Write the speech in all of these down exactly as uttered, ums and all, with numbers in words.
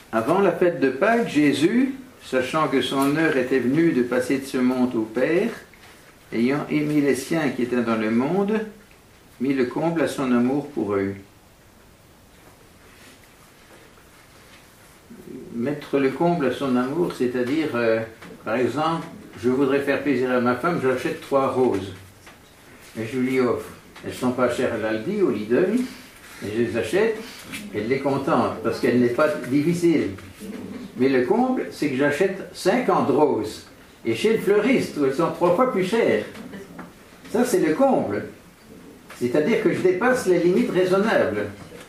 Avant la fête de Pâques, Jésus, sachant que son heure était venue de passer de ce monde au Père, ayant aimé les siens qui étaient dans le monde, mit le comble à son amour pour eux. Mettre le comble à son amour, c'est-à-dire, euh, par exemple, je voudrais faire plaisir à ma femme, j'achète trois roses. Et je lui offre. Elles ne sont pas chères à l'Aldi, au Lidl, et je les achète, elle est contente, parce qu'elle n'est pas difficile. Mais le comble, c'est que j'achète cinquante roses. Et chez le fleuriste, où elles sont trois fois plus chères. Ça, c'est le comble. C'est-à-dire que je dépasse les limites raisonnables.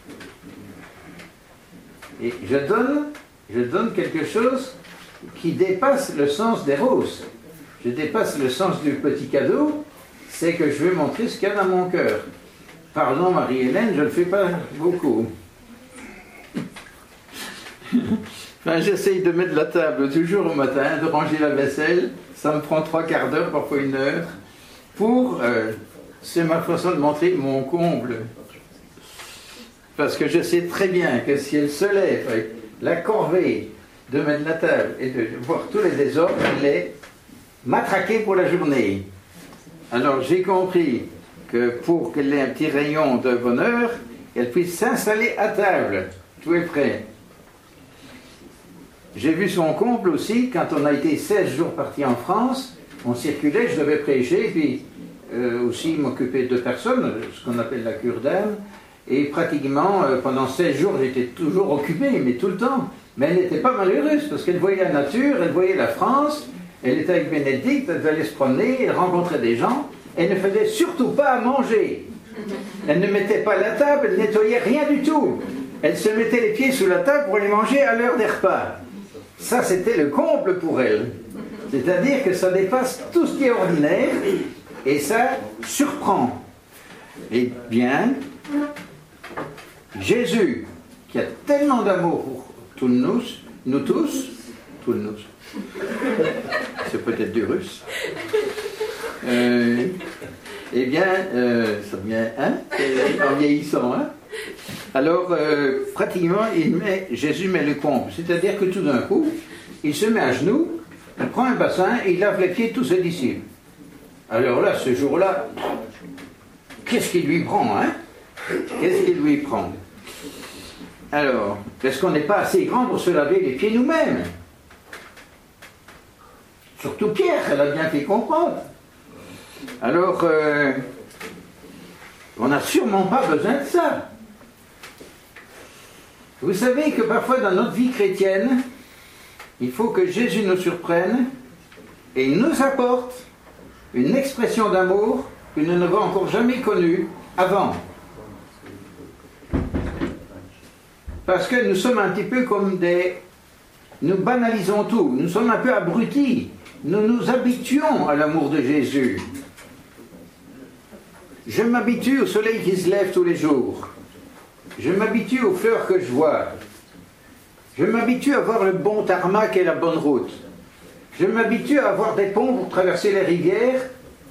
Et je donne, je donne quelque chose qui dépasse le sens des roses. Je dépasse le sens du petit cadeau, c'est que je vais montrer ce qu'il y a dans mon cœur. Pardon, Marie-Hélène, je ne le fais pas beaucoup. Enfin, j'essaye de mettre la table toujours au matin, de ranger la vaisselle. Ça me prend trois quarts d'heure, parfois une heure. Pour, euh, c'est ma façon de montrer mon comble. Parce que je sais très bien que si elle se lève avec la corvée de mettre la table et de voir tous les désordres, elle est matraquée pour la journée. Alors j'ai compris que pour qu'elle ait un petit rayon de bonheur, elle puisse s'installer à table. Tout est prêt. J'ai vu son comble aussi quand on a été seize jours partis en France. On circulait, je devais prêcher, puis euh, aussi m'occuper de personnes, ce qu'on appelle la cure d'âme. Et pratiquement, euh, pendant seize jours, j'étais toujours occupé, mais tout le temps. Mais elle n'était pas malheureuse, parce qu'elle voyait la nature, elle voyait la France, elle était avec Bénédicte, elle allait se promener, elle rencontrait des gens. Elle ne faisait surtout pas à manger. Elle ne mettait pas la table, elle nettoyait rien du tout. Elle se mettait les pieds sous la table pour les manger à l'heure des repas. Ça, c'était le comble pour elle. C'est-à-dire que ça dépasse tout ce qui est ordinaire et ça surprend. Eh bien, Jésus, qui a tellement d'amour pour tous nous, nous tous, tous nous, c'est peut-être du russe, euh, eh bien, euh, ça vient, hein, en vieillissant, hein. Alors, euh, pratiquement, il met, Jésus met le comble, c'est-à-dire que tout d'un coup, il se met à genoux, il prend un bassin et il lave les pieds de tous ses disciples. Alors là, ce jour-là, qu'est-ce qu'il lui prend, hein? Qu'est-ce qu'il lui prend? Alors, est-ce qu'on n'est pas assez grand pour se laver les pieds nous-mêmes? Surtout Pierre, elle a bien fait comprendre. Alors, euh, on n'a sûrement pas besoin de ça. Vous savez que parfois dans notre vie chrétienne, il faut que Jésus nous surprenne et nous apporte une expression d'amour que nous n'avons encore jamais connue avant. Parce que nous sommes un petit peu comme des... Nous banalisons tout, nous sommes un peu abrutis. Nous nous habituons à l'amour de Jésus. Je m'habitue au soleil qui se lève tous les jours. Je m'habitue aux fleurs que je vois. Je m'habitue à voir le bon tarmac et la bonne route. Je m'habitue à avoir des ponts pour traverser les rivières.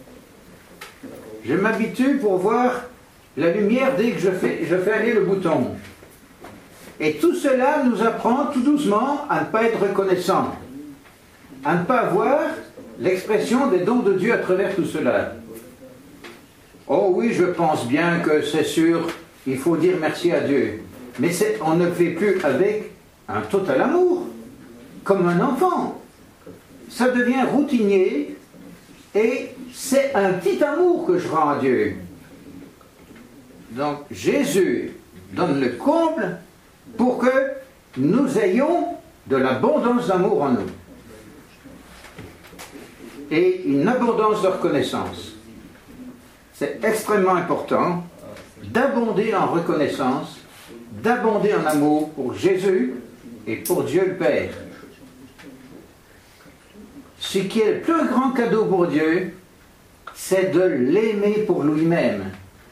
Je m'habitue pour voir la lumière dès que je fais, je fais aller le bouton. Et tout cela nous apprend tout doucement à ne pas être reconnaissant, à ne pas voir l'expression des dons de Dieu à travers tout cela. Oh oui, je pense bien que c'est sûr, il faut dire merci à Dieu. Mais on ne fait plus avec un total amour, comme un enfant. Ça devient routinier et c'est un petit amour que je rends à Dieu. Donc Jésus donne le comble pour que nous ayons de l'abondance d'amour en nous. Et une abondance de reconnaissance. C'est extrêmement important d'abonder en reconnaissance, d'abonder en amour pour Jésus et pour Dieu le Père. Ce qui est le plus grand cadeau pour Dieu, c'est de l'aimer pour lui-même.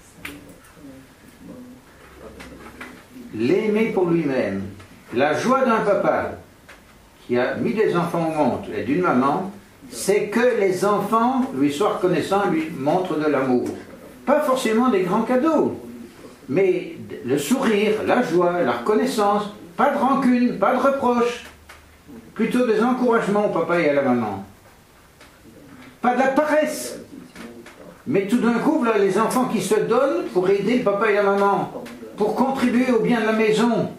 L'aimer pour lui-même. La joie d'un papa qui a mis des enfants au monde et d'une maman, c'est que les enfants lui soient reconnaissants, lui montrent de l'amour. Pas forcément des grands cadeaux, mais le sourire, la joie, la reconnaissance, Pas de rancune, pas de reproche. Plutôt des encouragements au papa et à la maman. Pas de la paresse. Mais tout d'un coup, là, les enfants qui se donnent pour aider le papa et la maman, pour contribuer au bien de la maison.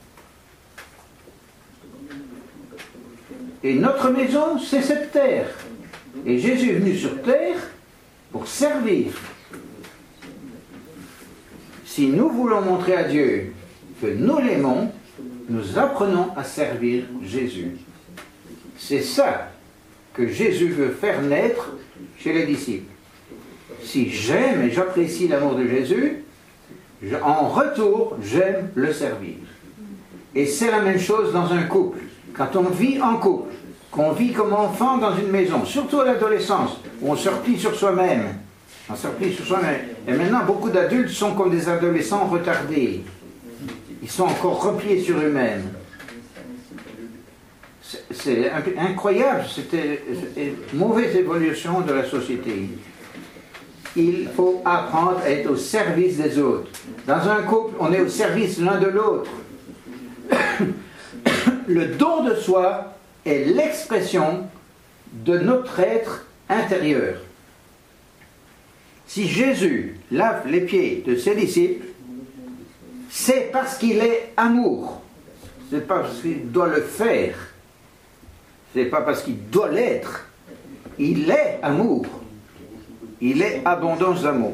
Et notre maison, c'est cette terre. Et Jésus est venu sur terre pour servir. Si nous voulons montrer à Dieu que nous l'aimons, nous apprenons à servir Jésus. C'est ça que Jésus veut faire naître chez les disciples. Si j'aime et j'apprécie l'amour de Jésus, je, en retour, j'aime le servir. Et c'est la même chose dans un couple. Quand on vit en couple, qu'on vit comme enfant dans une maison, surtout à l'adolescence, où on se replie sur soi-même. On se replie sur soi-même. Et maintenant, beaucoup d'adultes sont comme des adolescents retardés. Ils sont encore repliés sur eux-mêmes. C'est, c'est incroyable, c'était une mauvaise évolution de la société. Il faut apprendre à être au service des autres. Dans un couple, on est au service l'un de l'autre. Le don de soi est l'expression de notre être intérieur. Si Jésus lave les pieds de ses disciples, c'est parce qu'il est amour. C'est pas parce qu'il doit le faire. C'est pas parce qu'il doit l'être. Il est amour. Il est abondance d'amour.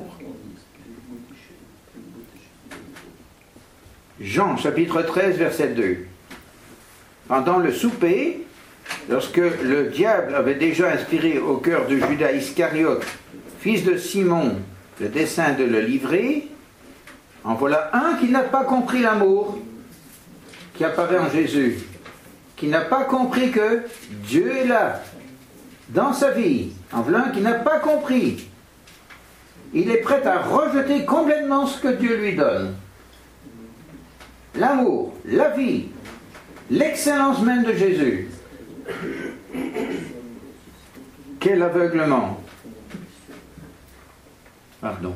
Jean chapitre treize verset deux. Pendant le souper, lorsque le diable avait déjà inspiré au cœur de Judas Iscariote, fils de Simon, le dessein de le livrer, en voilà un qui n'a pas compris l'amour qui apparaît en Jésus, qui n'a pas compris que Dieu est là, dans sa vie. En voilà un qui n'a pas compris. Il est prêt à rejeter complètement ce que Dieu lui donne. L'amour, la vie, l'excellence même de Jésus. Quel aveuglement! Pardon.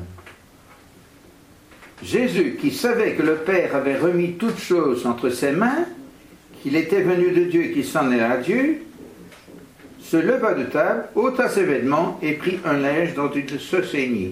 Jésus, qui savait que le Père avait remis toutes choses entre ses mains, qu'il était venu de Dieu et qu'il s'en allait à Dieu, se leva de table, ôta ses vêtements et prit un linge dont il se ceignit.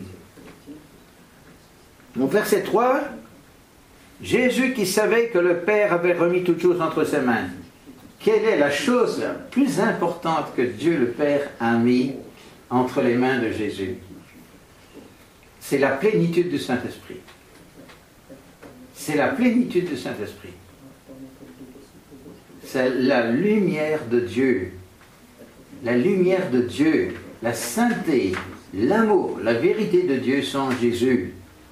Au verset trois, Jésus qui savait que le Père avait remis toutes choses entre ses mains. Quelle est la chose la plus importante que Dieu le Père a mis entre les mains de Jésus? C'est la plénitude du Saint-Esprit. C'est la plénitude du Saint-Esprit. C'est la lumière de Dieu. La lumière de Dieu, la sainteté, l'amour, la vérité de Dieu sont en Jésus.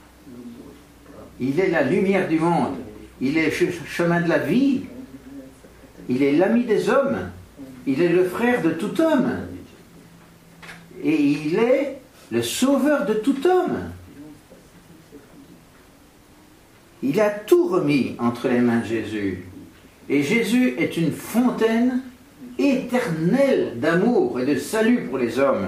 Il est la lumière du monde. Il est le chemin de la vie. Il est l'ami des hommes. Il est le frère de tout homme. Et il est le sauveur de tout homme. Il a tout remis entre les mains de Jésus. Et Jésus est une fontaine éternelle d'amour et de salut pour les hommes.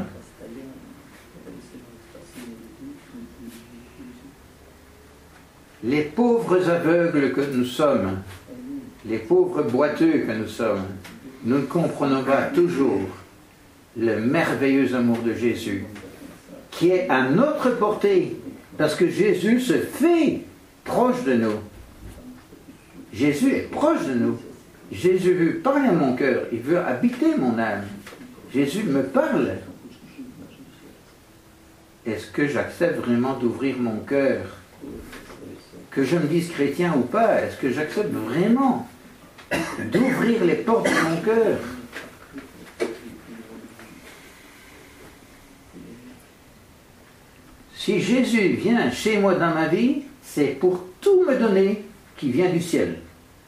Les pauvres aveugles que nous sommes, les pauvres boiteux que nous sommes, nous ne comprenons pas toujours le merveilleux amour de Jésus, qui est à notre portée, parce que Jésus se fait proche de nous. Jésus est proche de nous. Jésus veut parler à mon cœur, il veut habiter mon âme. Jésus me parle. Est-ce que j'accepte vraiment d'ouvrir mon cœur? Que je me dise chrétien ou pas, est-ce que j'accepte vraiment d'ouvrir les portes de mon cœur? Si Jésus vient chez moi dans ma vie, c'est pour tout me donner qui vient du ciel.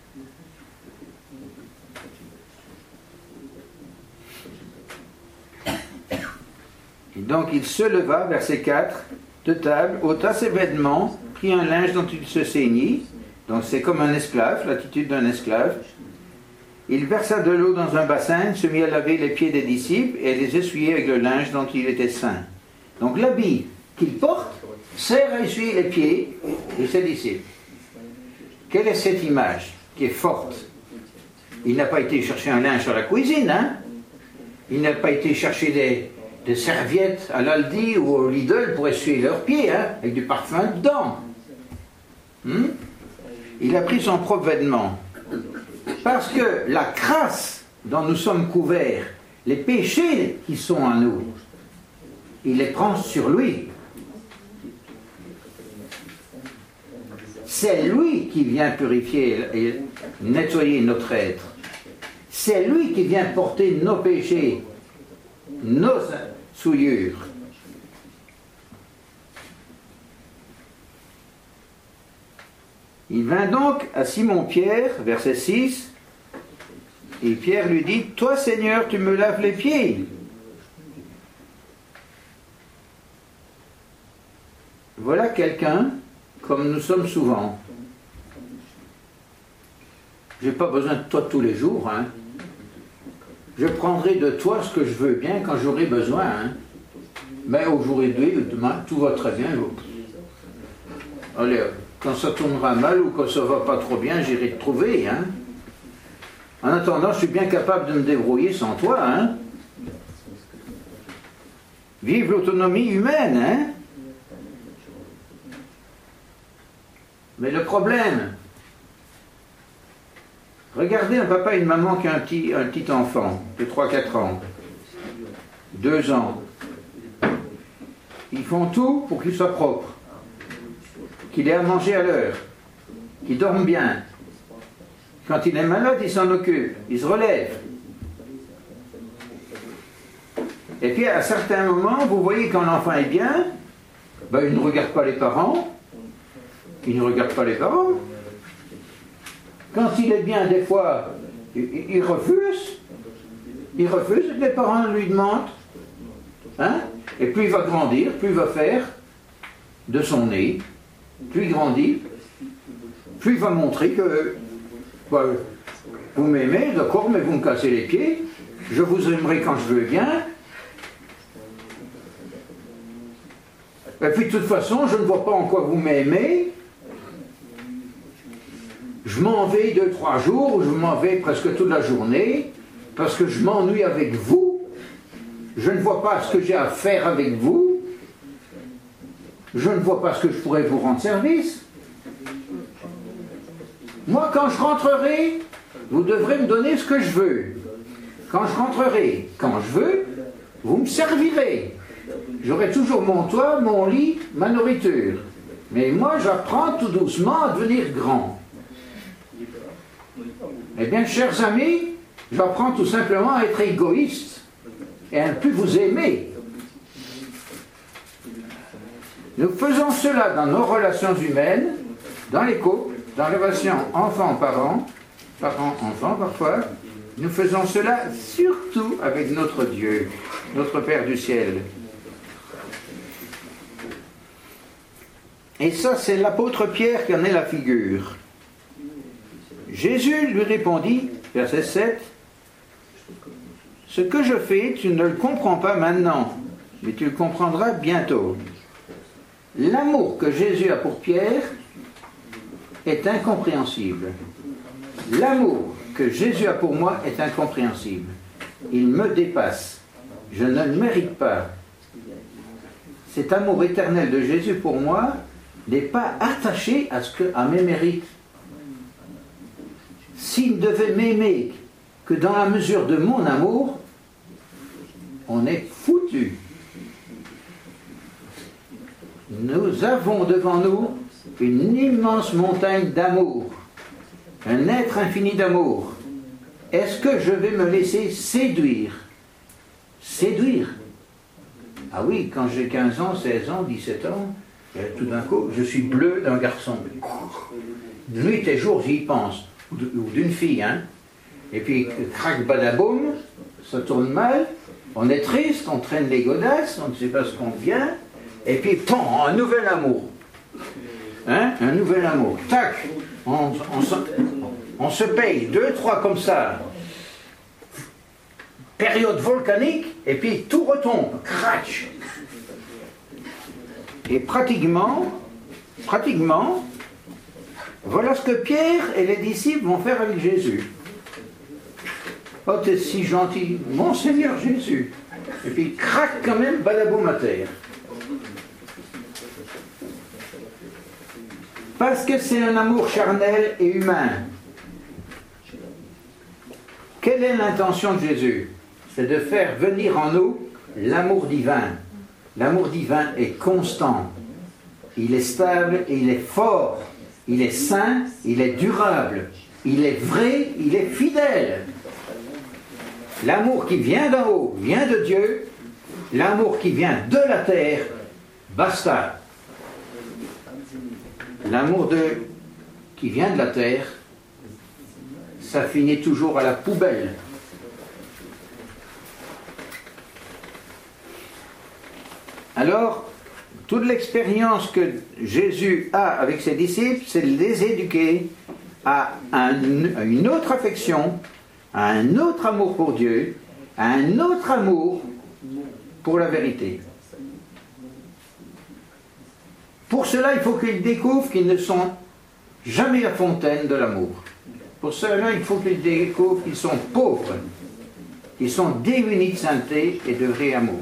Et donc il se leva, verset quatre, de table, ôta ses vêtements, prit un linge dont il se ceignit, donc c'est comme un esclave, l'attitude d'un esclave. Il versa de l'eau dans un bassin, se mit à laver les pieds des disciples et les essuyer avec le linge dont il était saint. Donc l'habit qu'il porte sert à essuyer les pieds de ses disciples. Quelle est cette image? qui est forte. Il n'a pas été chercher un linge à la cuisine, hein. Il n'a pas été chercher des, des serviettes à l'Aldi ou au Lidl pour essuyer leurs pieds, hein, avec du parfum dedans. Hmm? Il a pris son propre vêtement. Parce que la crasse dont nous sommes couverts, les péchés qui sont en nous, il les prend sur lui. C'est lui qui vient purifier et nettoyer notre être. C'est lui qui vient porter nos péchés, nos souillures. Il vint donc à Simon-Pierre, verset six, et Pierre lui dit, « Toi, Seigneur, tu me laves les pieds. » Voilà quelqu'un comme nous sommes souvent. Je n'ai pas besoin de toi tous les jours, hein. Je prendrai de toi ce que je veux bien quand j'aurai besoin, hein. Mais aujourd'hui, demain, tout va très bien. Allez, quand ça tournera mal ou quand ça va pas trop bien, j'irai te trouver, hein. En attendant, je suis bien capable de me débrouiller sans toi, hein. Vive l'autonomie humaine, hein. Mais le problème, regardez un papa et une maman qui a un petit, un petit enfant de trois quatre ans, deux ans. Ils font tout pour qu'il soit propre, qu'il ait à manger à l'heure, qu'il dorme bien. Quand il est malade, il s'en occupe, il se relève. Et puis à certains moments, vous voyez quand l'enfant est bien, ben, il ne regarde pas les parents. Il ne regarde pas les parents. Quand il est bien, des fois, il, il refuse. Il refuse que les parents lui demandent. Hein? Et plus il va grandir, plus il va faire de son nez. Plus il grandit, plus il va montrer que bah, vous m'aimez, d'accord, mais vous me cassez les pieds. Je vous aimerai quand je veux bien. Et puis de toute façon, je ne vois pas en quoi vous m'aimez. Je m'en vais deux, trois jours, ou je m'en vais presque toute la journée, parce que je m'ennuie avec vous. Je ne vois pas ce que j'ai à faire avec vous. Je ne vois pas ce que je pourrais vous rendre service. Moi, quand je rentrerai, vous devrez me donner ce que je veux. Quand je rentrerai, quand je veux, vous me servirez. J'aurai toujours mon toit, mon lit, ma nourriture. Mais moi, j'apprends tout doucement à devenir grand. Eh bien, chers amis, j'apprends tout simplement à être égoïste et à ne plus vous aimer. Nous faisons cela dans nos relations humaines, dans les couples, dans les relations enfants-parents, parents-enfants parfois. Nous faisons cela surtout avec notre Dieu, notre Père du ciel. Et ça, c'est l'apôtre Pierre qui en est la figure. Jésus lui répondit, verset sept, « Ce que je fais, tu ne le comprends pas maintenant, mais tu le comprendras bientôt. » L'amour que Jésus a pour Pierre est incompréhensible. L'amour que Jésus a pour moi est incompréhensible. Il me dépasse. Je ne le mérite pas. Cet amour éternel de Jésus pour moi n'est pas attaché à, ce que, à mes mérites. S'il ne devait m'aimer que dans la mesure de mon amour, on est foutu. Nous avons devant nous une immense montagne d'amour, un être infini d'amour. Est-ce que je vais me laisser séduire? Séduire? Ah oui, quand j'ai quinze ans, seize ans, dix-sept ans, tout d'un coup, je suis bleu d'un garçon. Nuit et jour, j'y pense. Ou d'une fille, hein. Et puis, crac, badaboum, ça tourne mal, on est triste, on traîne les godasses, on ne sait pas ce qu'on devient, et puis, pan, un nouvel amour. Hein, un nouvel amour. Tac, on, on, se, on se paye deux, trois comme ça. Période volcanique, et puis tout retombe, crac. Et pratiquement, pratiquement, Voilà ce que Pierre et les disciples vont faire avec Jésus. Oh, t'es si gentil, mon Seigneur Jésus. Et puis il craque quand même, balaboum à terre. Parce que c'est un amour charnel et humain. Quelle est l'intention de Jésus? C'est de faire venir en nous l'amour divin. L'amour divin est constant. Il est stable, il est fort, il est sain, il est durable, il est vrai, il est fidèle. L'amour qui vient d'en haut vient de Dieu, l'amour qui vient de la terre, basta. L'amour de, qui vient de la terre, ça finit toujours à la poubelle. Alors, toute l'expérience que Jésus a avec ses disciples, c'est de les éduquer à, un, à une autre affection, à un autre amour pour Dieu, à un autre amour pour la vérité. Pour cela, il faut qu'ils découvrent qu'ils ne sont jamais la fontaine de l'amour. Pour cela, il faut qu'ils découvrent qu'ils sont pauvres, qu'ils sont démunis de sainteté et de vrai amour.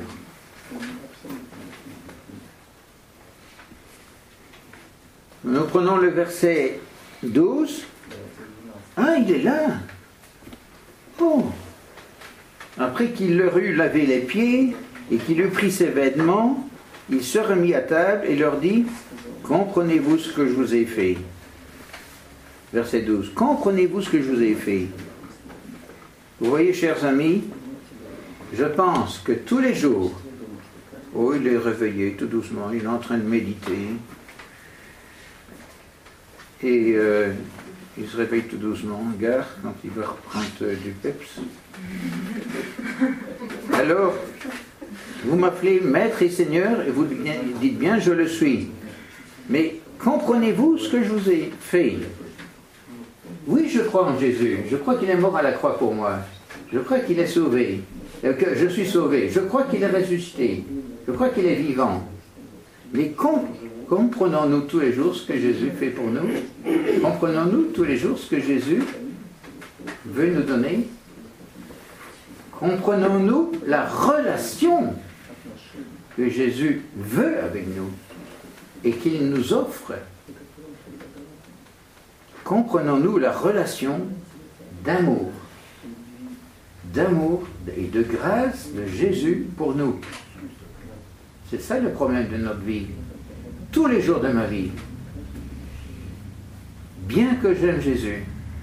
Nous prenons le verset douze. Ah, il est là. Oh. Après qu'il leur eut lavé les pieds et qu'il eut pris ses vêtements, il se remit à table et leur dit, comprenez-vous ce que je vous ai fait? Verset douze. Comprenez-vous ce que je vous ai fait? Vous voyez, chers amis, je pense que tous les jours, oh, il est réveillé tout doucement, il est en train de méditer, et euh, il se réveille tout doucement, gare, quand il va reprendre euh, du peps. Alors, vous m'appelez Maître et Seigneur, et vous dites bien, je le suis. Mais comprenez-vous ce que je vous ai fait? Oui, je crois en Jésus. Je crois qu'il est mort à la croix pour moi. Je crois qu'il est sauvé. Euh, que je suis sauvé. Je crois qu'il est ressuscité. Je crois qu'il est vivant. Mais com comprenons-nous tous les jours ce que Jésus fait pour nous? Comprenons-nous tous les jours ce que Jésus veut nous donner? Comprenons-nous la relation que Jésus veut avec nous et qu'il nous offre? Comprenons-nous la relation d'amour, d'amour et de grâce de Jésus pour nous? C'est ça le problème de notre vie. Tous les jours de ma vie, bien que j'aime Jésus,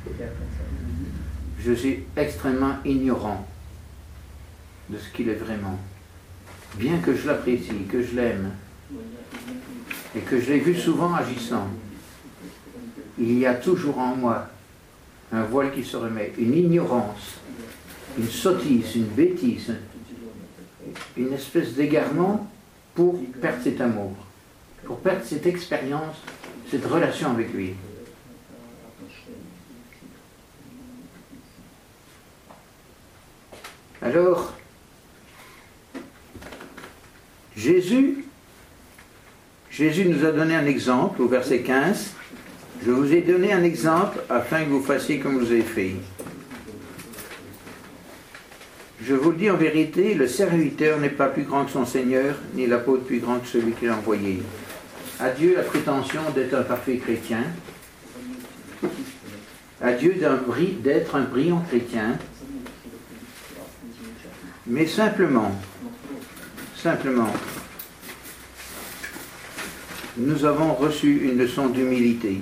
je suis extrêmement ignorant de ce qu'il est vraiment. Bien que je l'apprécie, que je l'aime, et que je l'ai vu souvent agissant, il y a toujours en moi un voile qui se remet, une ignorance, une sottise, une bêtise, une espèce d'égarement pour perdre cet amour, pour perdre cette expérience, cette relation avec lui. Alors, Jésus, Jésus nous a donné un exemple au verset quinze. Je vous ai donné un exemple afin que vous fassiez comme vous avez fait. Je vous le dis en vérité, le serviteur n'est pas plus grand que son Seigneur, ni l'apôtre plus grand que celui qui l'a envoyé. À Dieu la prétention d'être un parfait chrétien, à Dieu d'être un brillant chrétien, mais simplement, simplement, nous avons reçu une leçon d'humilité.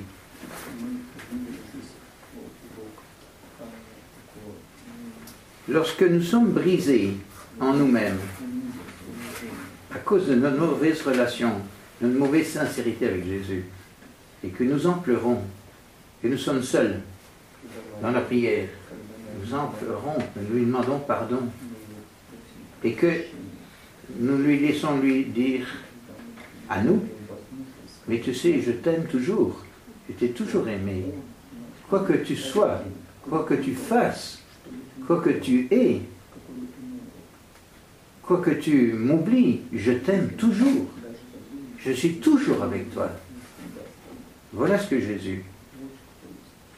Lorsque nous sommes brisés en nous-mêmes, à cause de notre mauvaise relation, de notre mauvaise sincérité avec Jésus, et que nous en pleurons, que nous sommes seuls dans la prière, nous en pleurons, nous lui demandons pardon, et que nous lui laissons lui dire à nous, mais tu sais, je t'aime toujours, je t'ai toujours aimé, quoi que tu sois, quoi que tu fasses, quoi que tu aies, quoi que tu m'oublies, je t'aime toujours. Je suis toujours avec toi. Voilà ce que Jésus.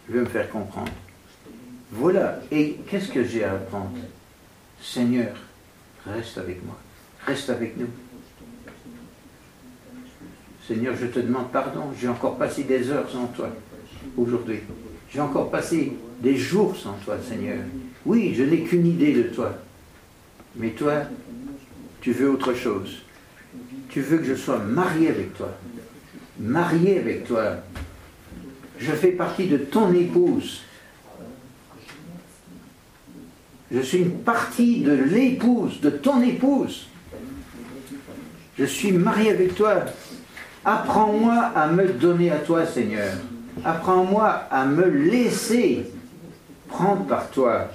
je vais me faire comprendre. Voilà. Et qu'est-ce que j'ai à apprendre? Seigneur, reste avec moi. Reste avec nous. Seigneur, je te demande pardon. J'ai encore passé des heures sans toi aujourd'hui. J'ai encore passé des jours sans toi, Seigneur. Oui, je n'ai qu'une idée de toi. Mais toi, tu veux autre chose. Tu veux que je sois marié avec toi. Marié avec toi. Je fais partie de ton épouse. Je suis une partie de l'épouse, de ton épouse. Je suis marié avec toi. Apprends-moi à me donner à toi, Seigneur. Apprends-moi à me laisser prendre par toi.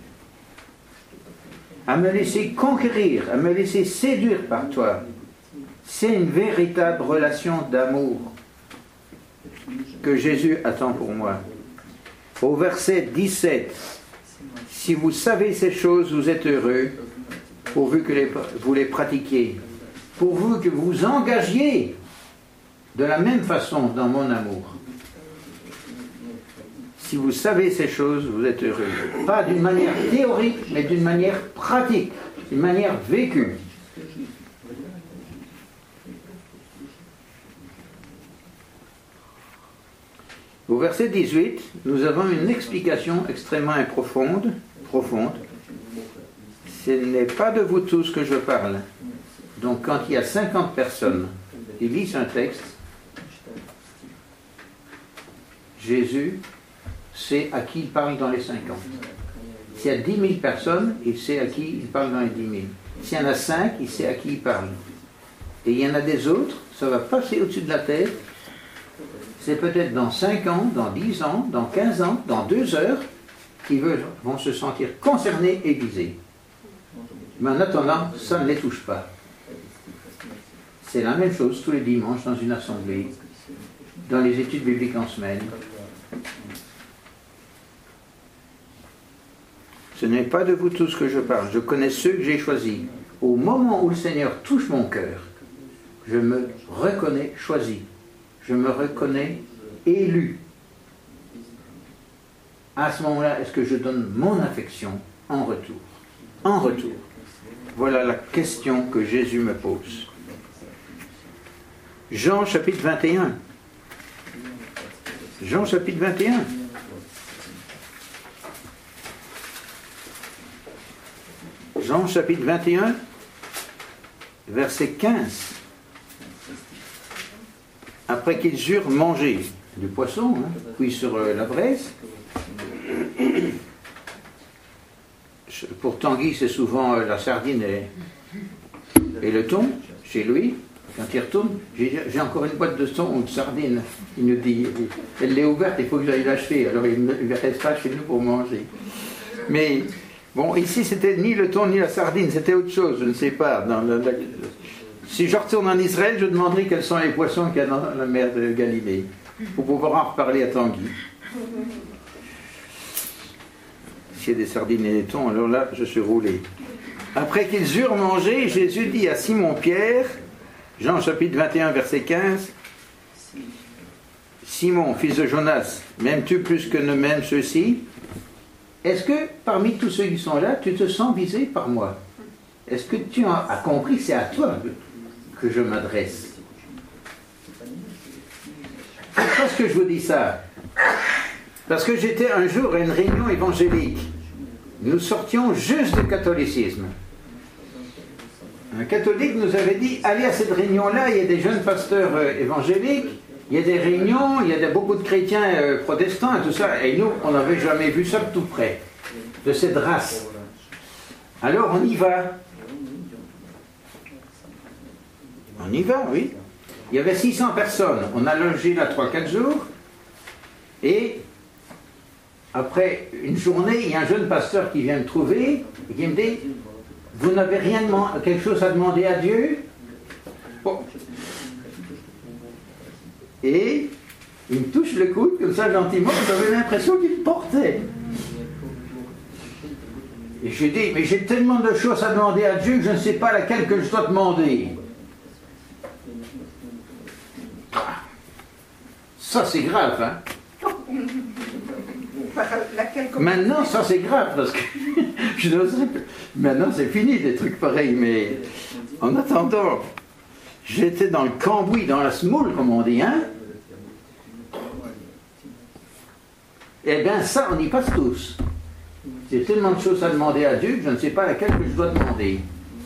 À me laisser conquérir, à me laisser séduire par toi. C'est une véritable relation d'amour que Jésus attend pour moi. Au verset dix-sept, si vous savez ces choses, vous êtes heureux, pourvu que les, vous les pratiquiez, pourvu que vous vous engagiez de la même façon dans mon amour. Si vous savez ces choses, vous êtes heureux. Pas d'une manière théorique, mais d'une manière pratique, d'une manière vécue. Au verset dix-huit, nous avons une explication extrêmement profonde, profonde. Ce n'est pas de vous tous que je parle. Donc quand il y a cinquante personnes qui lisent un texte, Jésus sait à qui il parle dans les cinquante. S'il y a dix mille personnes, il sait à qui il parle dans les dix mille. S'il y en a cinq, il sait à qui il parle. Et il y en a des autres, ça va passer au-dessus de la tête. C'est peut-être dans cinq ans, dans dix ans, dans quinze ans, dans deux heures, qui vont se sentir concernés et visés. Mais en attendant, ça ne les touche pas. C'est la même chose tous les dimanches dans une assemblée, dans les études bibliques en semaine. Ce n'est pas de vous tous que je parle, je connais ceux que j'ai choisis. Au moment où le Seigneur touche mon cœur, je me reconnais choisi. Je me reconnais élu. À ce moment-là, est-ce que je donne mon affection en retour? En retour. Voilà la question que Jésus me pose. Jean chapitre vingt et un. Jean chapitre vingt et un. Jean chapitre vingt et un, verset quinze. Après qu'ils eurent mangé du poisson, hein, cuit sur euh, la braise. Pour Tanguy, c'est souvent euh, la sardine et, et le thon, chez lui. Quand il retourne, j'ai, j'ai encore une boîte de thon ou de sardines. Il nous dit, elle l'est ouverte, il faut que j'aille l'achever. Alors il ne reste pas chez nous pour manger. Mais bon, ici, c'était ni le thon ni la sardine, c'était autre chose, je ne sais pas. Dans la, la, si je retourne en Israël, je demanderai quels sont les poissons qu'il y a dans la mer de Galilée, pour pouvoir en reparler à Tanguy. S'il y a des sardines et des thons, alors là, je suis roulé. Après qu'ils eurent mangé, Jésus dit à Simon-Pierre, Jean chapitre vingt et un, verset quinze, Simon, fils de Jonas, m'aimes-tu plus que ne m'aiment ceux-ci? Est-ce que parmi tous ceux qui sont là, tu te sens visé par moi? Est-ce que tu as compris que c'est à toi que je m'adresse? Pourquoi est-ce que je vous dis ça? Parce que j'étais un jour à une réunion évangélique. Nous sortions juste du catholicisme. Un catholique nous avait dit, allez à cette réunion-là, il y a des jeunes pasteurs euh, évangéliques, il y a des réunions, il y a des, beaucoup de chrétiens euh, protestants et tout ça. Et nous, on n'avait jamais vu ça de tout près, de cette race. Alors on y va. On y va, oui. Il y avait six cents personnes. On a logé là trois quatre jours. Et après une journée, il y a un jeune pasteur qui vient me trouver et qui me dit, vous n'avez rien demandé, quelque chose à demander à Dieu? Bon. Et il me touche le coude, comme ça gentiment, j'avais l'impression qu'il me portait. Et je lui dis, mais j'ai tellement de choses à demander à Dieu que je ne sais pas laquelle que je dois demander. Ça c'est grave, hein? par laquelle... Maintenant, ça c'est grave, parce que je n'oserais plus. Maintenant, c'est fini, des trucs pareils, mais en attendant, j'étais dans le cambouis, dans la smoule, comme on dit, hein. Eh bien, ça, on y passe tous. J'ai tellement de choses à demander à Dieu que je ne sais pas laquelle que je dois demander.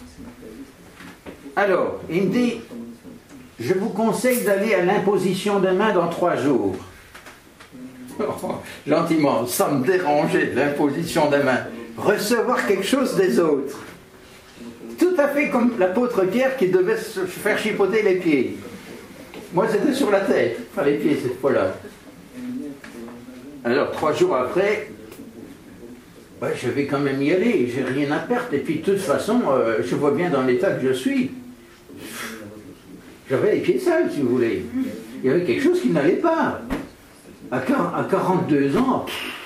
Alors, il me dit, je vous conseille d'aller à l'imposition des mains dans trois jours. Oh, gentiment, ça me dérangeait, l'imposition des mains. Recevoir quelque chose des autres. Tout à fait comme l'apôtre Pierre qui devait se faire chipoter les pieds. Moi, c'était sur la tête, pas les pieds cette fois-là. Alors, trois jours après, ouais, je vais quand même y aller, j'ai rien à perdre. Et puis, de toute façon, euh, je vois bien dans l'état que je suis. J'avais les pieds sales, si vous voulez. Il y avait quelque chose qui n'allait pas. À quarante-deux ans,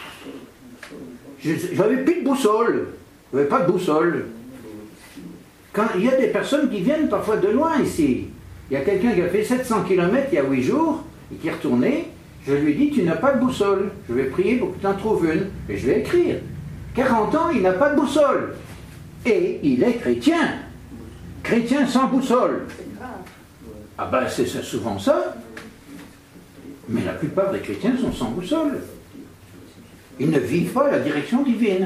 j'avais plus de boussole. Il n'y avait pas de boussole. Quand il y a des personnes qui viennent parfois de loin ici. Il y a quelqu'un qui a fait sept cents kilomètres il y a huit jours et qui est retourné. Je lui dis, tu n'as pas de boussole. Je vais prier pour que tu en trouves une. Et je vais écrire. quarante ans, il n'a pas de boussole. Et il est chrétien. Chrétien sans boussole. Ah ben, c'est souvent ça. Mais la plupart des chrétiens sont sans boussole. Ils ne vivent pas la direction divine.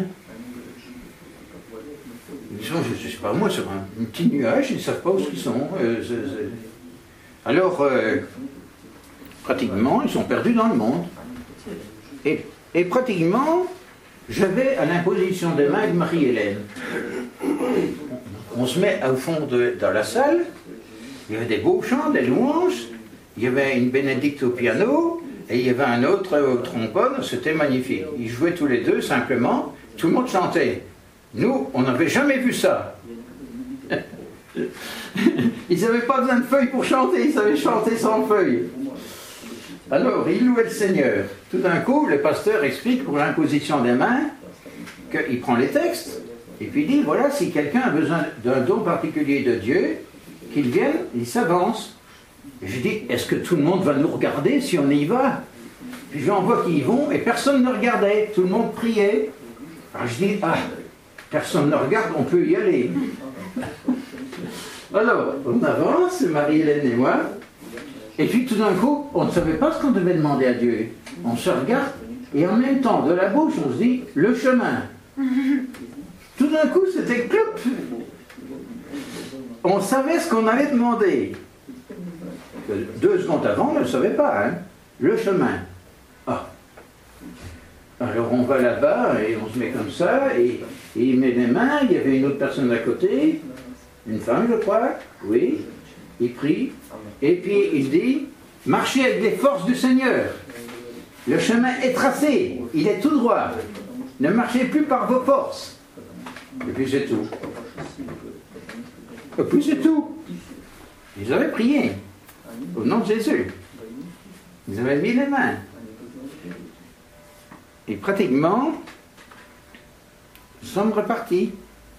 Ils sont, je ne sais pas moi, sur un, un petit nuage, ils ne savent pas où ils sont. Euh, c'est, c'est... Alors, euh, pratiquement, ils sont perdus dans le monde. Et, et pratiquement, je vais à l'imposition des mains de Marie-Hélène. On se met au fond de dans la salle, il y avait des beaux chants, des louanges, il y avait une bénédicte au piano, et il y avait un autre au trombone, c'était magnifique. Ils jouaient tous les deux, simplement, tout le monde chantait. Nous, on n'avait jamais vu ça. Ils n'avaient pas besoin de feuilles pour chanter, ils savaient chanter sans feuilles. Alors, ils louaient le Seigneur. Tout d'un coup, le pasteur explique pour l'imposition des mains qu'il prend les textes, et puis il dit, voilà, si quelqu'un a besoin d'un don particulier de Dieu, qu'il vienne, il s'avance. Je dis, est-ce que tout le monde va nous regarder si on y va? Puis j'en vois qu'ils y vont et personne ne regardait, tout le monde priait. Alors je dis, ah, personne ne regarde, on peut y aller. Alors, on avance, Marie-Hélène et moi, et puis tout d'un coup, on ne savait pas ce qu'on devait demander à Dieu. On se regarde, et en même temps, de la bouche, on se dit, le chemin. Tout d'un coup, c'était clop. On savait ce qu'on allait demander. Deux secondes avant, on ne le savait pas, hein. Le chemin. Ah. Alors on va là-bas et on se met comme ça, et, et il met les mains, il y avait une autre personne à côté, une femme je crois, oui, il prie, et puis il dit, marchez avec les forces du Seigneur. Le chemin est tracé, il est tout droit. Ne marchez plus par vos forces. Et puis c'est tout. Et puis c'est tout. Ils avaient prié. Au nom de Jésus. Ils avaient mis les mains. Et pratiquement, nous sommes repartis.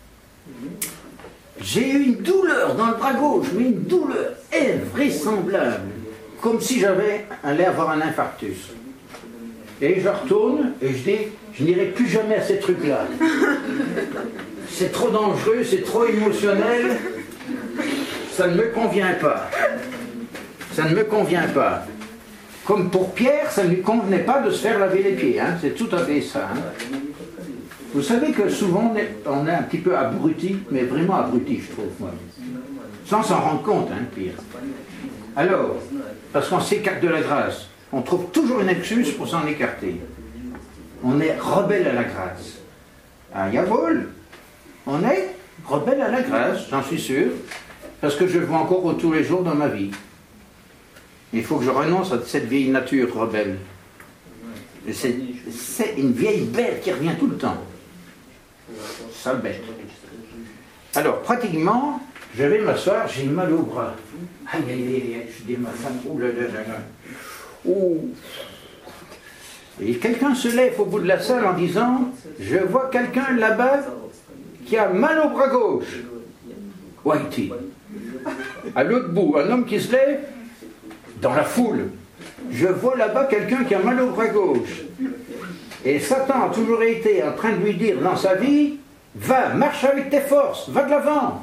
J'ai eu une douleur dans le bras gauche, mais une douleur invraisemblable. Comme si j'avais allé avoir un infarctus. Et je retourne et je dis, je n'irai plus jamais à ces trucs-là. C'est trop dangereux, c'est trop émotionnel. Ça ne me convient pas. Ça ne me convient pas. Comme pour Pierre, ça ne lui convenait pas de se faire laver les pieds. Hein. C'est tout à fait ça. Hein. Vous savez que souvent, on est, on est un petit peu abruti, mais vraiment abruti, je trouve, moi. Sans s'en rendre compte, hein, Pierre. Alors, parce qu'on s'écarte de la grâce, on trouve toujours une excuse pour s'en écarter. On est rebelle à la grâce. À Yavol, on est rebelle à la grâce, j'en suis sûr, parce que je le vois encore tous les jours dans ma vie. Il faut que je renonce à cette vieille nature rebelle. C'est, c'est une vieille bête qui revient tout le temps. Sale bête. Alors, pratiquement, je vais m'asseoir, j'ai mal au bras. Aïe, aïe, aïe, aïe, je dis à ma femme, ouh là là là là. Ouh. Et quelqu'un se lève au bout de la salle en disant, je vois quelqu'un là-bas qui a mal au bras gauche. Whitey. À l'autre bout, un homme qui se lève dans la foule. Je vois là-bas quelqu'un qui a mal au bras gauche. Et Satan a toujours été en train de lui dire dans sa vie, va, marche avec tes forces, va de l'avant.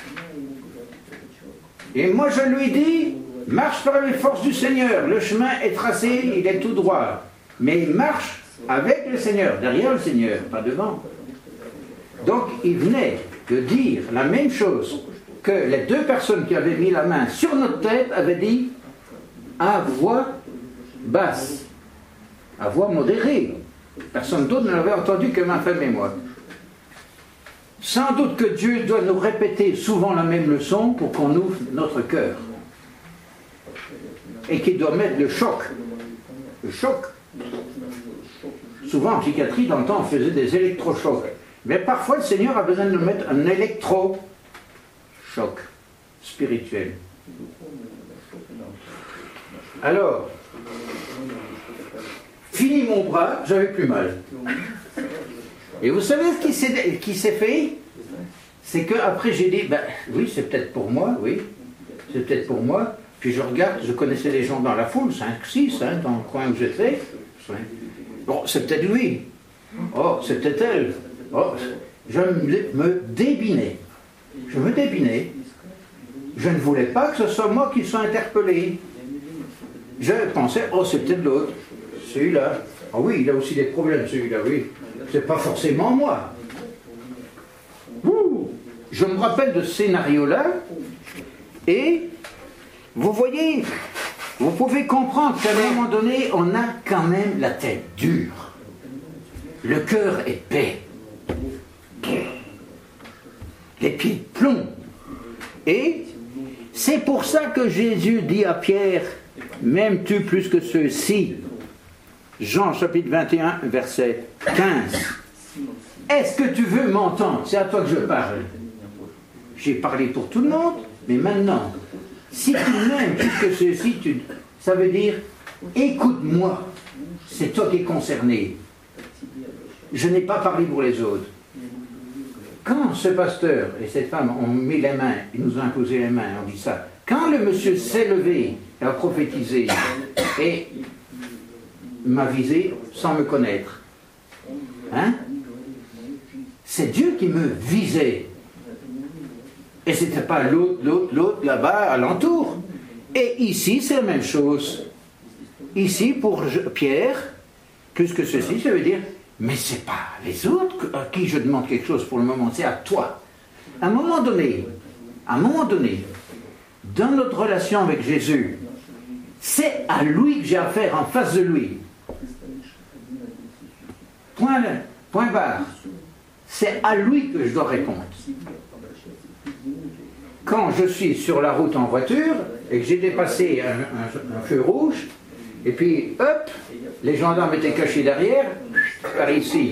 Et moi je lui dis, marche par les forces du Seigneur, le chemin est tracé, il est tout droit. Mais marche avec le Seigneur, derrière le Seigneur, pas devant. Donc il venait de dire la même chose que les deux personnes qui avaient mis la main sur notre tête avaient dit à voix basse, à voix modérée. Personne d'autre ne l'avait entendu que ma femme et moi. Sans doute que Dieu doit nous répéter souvent la même leçon pour qu'on ouvre notre cœur. Et qu'il doit mettre le choc. Le choc. Souvent en psychiatrie, dans le temps, on faisait des électrochocs. Mais parfois, le Seigneur a besoin de nous mettre un électrochoc spirituel. Alors, fini mon bras, j'avais plus mal. Et vous savez ce qui s'est, qui s'est fait? C'est qu'après j'ai dit, ben oui, c'est peut-être pour moi, oui, c'est peut-être pour moi. Puis je regarde, je connaissais les gens dans la foule, cinq, six, hein, dans le coin où j'étais. Bon, c'est peut-être lui. Oh, c'est peut-être elle. Oh, je me débinais. Je me débinais. Je ne voulais pas que ce soit moi qui sois interpellé. Je pensais, oh, c'est peut-être l'autre. Celui-là. Ah oui, il a aussi des problèmes, celui-là, oui. C'est pas forcément moi. Ouh, je me rappelle de ce scénario-là, et vous voyez, vous pouvez comprendre qu'à un moment donné, on a quand même la tête dure, le cœur épais, les pieds de plomb. Et c'est pour ça que Jésus dit à Pierre, m'aimes-tu plus que ceux-ci? Jean chapitre vingt et un, verset quinze. Est-ce que tu veux m'entendre? C'est à toi que je parle. J'ai parlé pour tout le monde, mais maintenant, si tu m'aimes plus que ceux-ci, tu... ça veut dire, écoute-moi, c'est toi qui es concerné. Je n'ai pas parlé pour les autres. Quand ce pasteur et cette femme ont mis les mains, ils nous ont imposé les mains, on dit ça, quand le monsieur s'est levé et a prophétisé, et m'a visé sans me connaître. Hein? C'est Dieu qui me visait. Et ce n'était pas l'autre, l'autre, l'autre là-bas, alentour. Et ici, c'est la même chose. Ici, pour Pierre, plus que ceci, ça veut dire, mais ce n'est pas les autres à qui je demande quelque chose pour le moment, c'est à toi. À un moment donné, à un moment donné, dans notre relation avec Jésus, c'est à lui que j'ai affaire, en face de lui. Point, point barre. C'est à lui que je dois répondre. Quand je suis sur la route en voiture et que j'ai dépassé un, un, un feu rouge, et puis hop, les gendarmes étaient cachés derrière, par ici.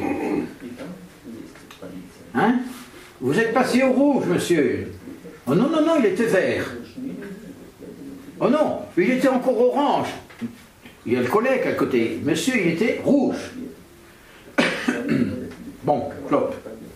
Hein? Vous êtes passé au rouge, monsieur. Oh non, non, non, il était vert. Oh non, il était encore orange. Il y a le collègue à côté. Monsieur, il était rouge. Bon, clope.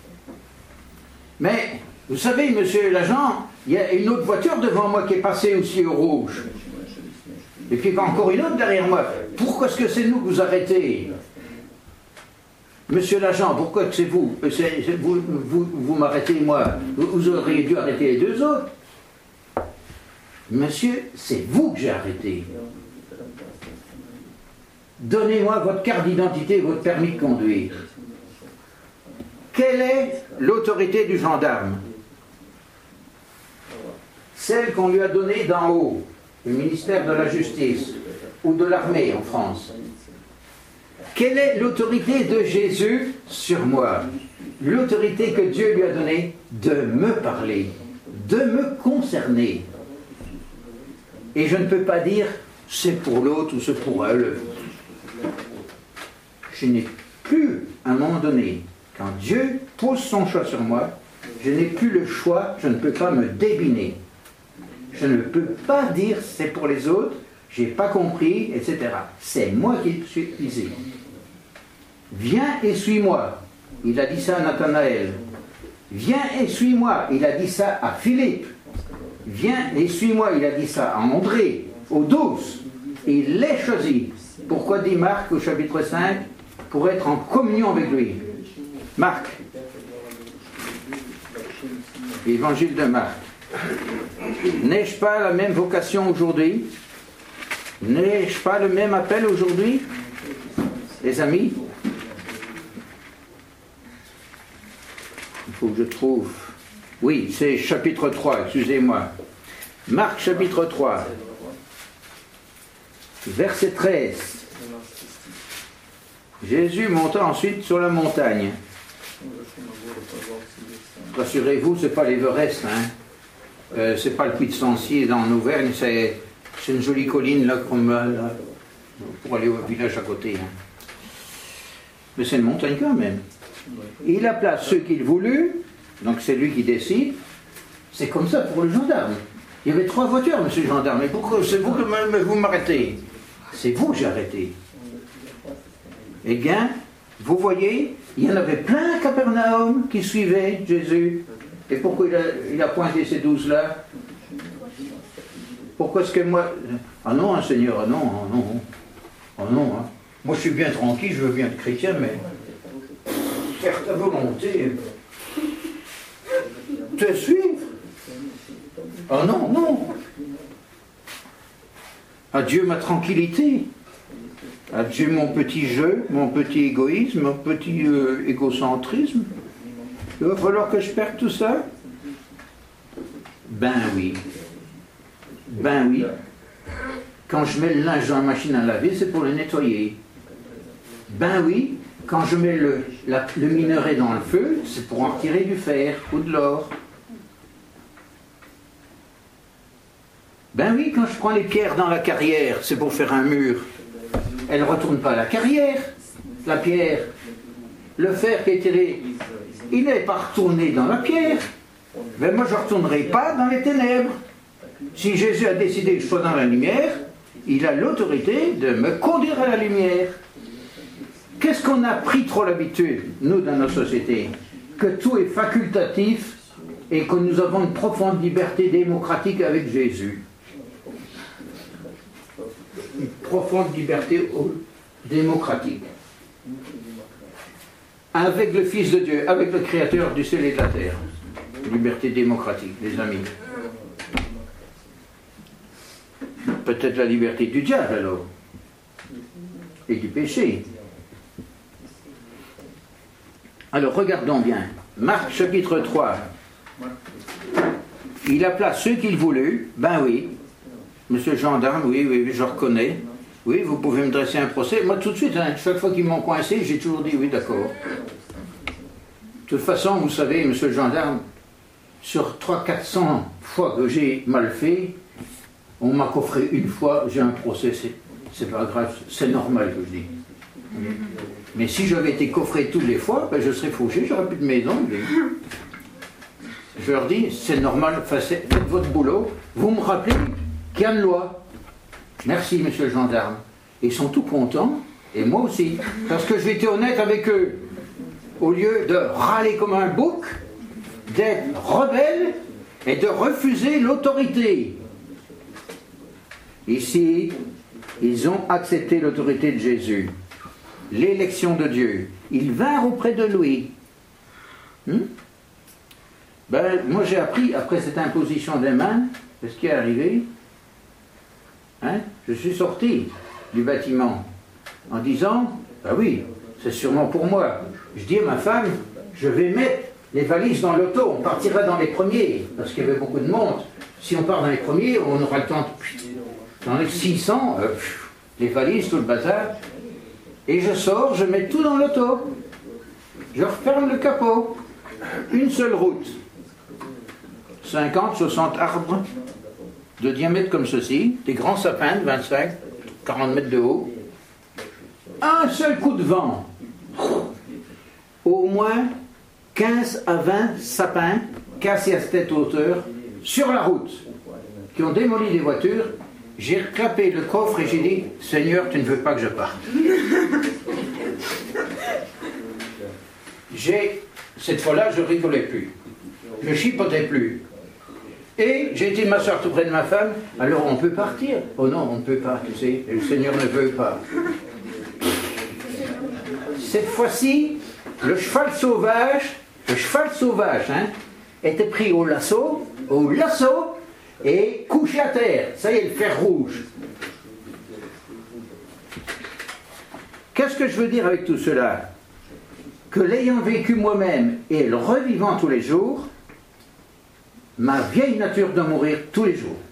Mais, vous savez, monsieur l'agent, il y a une autre voiture devant moi qui est passée aussi au rouge. Et puis encore une autre derrière moi. Pourquoi est-ce que c'est nous que vous arrêtez? Monsieur l'agent, pourquoi que c'est vous? c'est, c'est Vous, vous, vous m'arrêtez, moi. Vous, vous auriez dû arrêter les deux autres. Monsieur, c'est vous que j'ai arrêté. Donnez-moi votre carte d'identité et votre permis de conduire. Quelle est l'autorité du gendarme? Celle qu'on lui a donnée d'en haut, le ministère de la Justice, ou de l'armée en France. Quelle est l'autorité de Jésus sur moi? L'autorité que Dieu lui a donnée de me parler, de me concerner. Et je ne peux pas dire c'est pour l'autre ou c'est pour elle. Je n'ai plus, à un moment donné, quand Dieu pose son choix sur moi, je n'ai plus le choix, je ne peux pas me débiner. Je ne peux pas dire c'est pour les autres, j'ai pas compris, et cetera. C'est moi qui suis visé. Viens et suis-moi. Il a dit ça à Nathanaël. Viens et suis-moi. Il a dit ça à Philippe. Viens et suis-moi. Il a dit ça à André, aux douze. Et il les choisit. Pourquoi dit Marc au chapitre cinq? pour être en communion avec lui. Marc. Évangile de Marc. N'ai-je pas la même vocation aujourd'hui? N'ai-je pas le même appel aujourd'hui? Les amis, il faut que je trouve. Oui, c'est chapitre trois, excusez-moi. Marc chapitre trois, verset treize. Jésus monta ensuite sur la montagne. Rassurez-vous, ce n'est pas l'Everest, hein. Euh, c'est pas le Puy de Sancier dans l'Auvergne, c'est, c'est une jolie colline là, comme, là, pour aller au village à côté. Hein. Mais c'est une montagne quand même. Il appela ceux qu'il voulut, donc c'est lui qui décide. C'est comme ça pour le gendarme. Il y avait trois voitures, monsieur le gendarme. Mais pourquoi c'est vous que vous m'arrêtez? C'est vous que j'ai arrêté. Eh bien, vous voyez, il y en avait plein à Capernaum qui suivaient Jésus. Et pourquoi il a, il a pointé ces douze-là? Pourquoi est-ce que moi... Ah non, hein, Seigneur, ah non, ah non. Ah non, hein. Moi je suis bien tranquille, je veux bien être chrétien, mais... Faire ta volonté... Te suivre? Ah non, non. Adieu ma tranquillité. Adieu mon petit jeu, mon petit égoïsme, mon petit euh, égocentrisme. Il va falloir que je perde tout ça? Ben oui. Ben oui. Quand je mets le linge dans la machine à laver, c'est pour le nettoyer. Ben oui. Quand je mets le, la, le minerai dans le feu, c'est pour en retirer du fer ou de l'or. Ben oui, quand je prends les pierres dans la carrière, c'est pour faire un mur. Elle ne retourne pas à la carrière, la pierre. Le fer qui est tiré, il n'est pas retourné dans la pierre. Mais moi, je ne retournerai pas dans les ténèbres. Si Jésus a décidé que je sois dans la lumière, il a l'autorité de me conduire à la lumière. Qu'est-ce qu'on a pris trop l'habitude, nous, dans nos sociétés? Que tout est facultatif et que nous avons une profonde liberté démocratique avec Jésus. Une profonde liberté démocratique. Avec le Fils de Dieu, avec le Créateur du ciel et de la terre. Liberté démocratique, les amis. Peut-être la liberté du diable, alors. Et du péché. Alors, regardons bien. Marc, chapitre trois. Il appela ceux qu'il voulut. Ben oui. Monsieur le gendarme, oui, oui, je reconnais. Oui, vous pouvez me dresser un procès. Moi, tout de suite, hein, chaque fois qu'ils m'ont coincé, j'ai toujours dit oui, d'accord. De toute façon, vous savez, monsieur le gendarme, sur trois cents à quatre cents fois que j'ai mal fait, on m'a coffré une fois, j'ai un procès, c'est, c'est pas grave, c'est normal que je dis. Mais si j'avais été coffré toutes les fois, ben je serais fauché, j'aurais plus de maison. Je leur dis, c'est normal, faites votre boulot, vous me rappelez qu'il y a une loi. Merci, monsieur le gendarme. Ils sont tout contents, et moi aussi, parce que j'ai été honnête avec eux. Au lieu de râler comme un bouc, d'être rebelle et de refuser l'autorité. Ici, ils ont accepté l'autorité de Jésus, l'élection de Dieu. Ils vinrent auprès de lui. Hmm? Ben, moi j'ai appris, après cette imposition des mains, ce qui est arrivé, hein, je suis sorti du bâtiment en disant, ben oui, c'est sûrement pour moi. Je dis à ma femme, je vais mettre les valises dans l'auto, on partira dans les premiers, parce qu'il y avait beaucoup de monde. Si on part dans les premiers, on aura le temps de... Dans les six cents, euh, les valises, tout le bazar. Et je sors, je mets tout dans l'auto. Je referme le capot. Une seule route. cinquante, soixante arbres de diamètre comme ceci, des grands sapins de vingt-cinq, quarante mètres de haut. Un seul coup de vent. Au moins quinze à vingt sapins cassés à cette hauteur sur la route, qui ont démoli des voitures. J'ai reclapé le coffre et j'ai dit, Seigneur, tu ne veux pas que je parte. J'ai, cette fois-là, je rigolais plus. Je chipotais plus. Et j'ai été m'asseoir tout près de ma femme. Alors on peut partir? Oh non, on ne peut pas, tu sais. Et le Seigneur ne veut pas. cette fois-ci, le cheval sauvage, le cheval sauvage, hein, était pris au lasso, au lasso, et couché à terre. Ça y est, le fer rouge. Qu'est-ce que je veux dire avec tout cela? Que l'ayant vécu moi-même et le revivant tous les jours, ma vieille nature doit mourir tous les jours.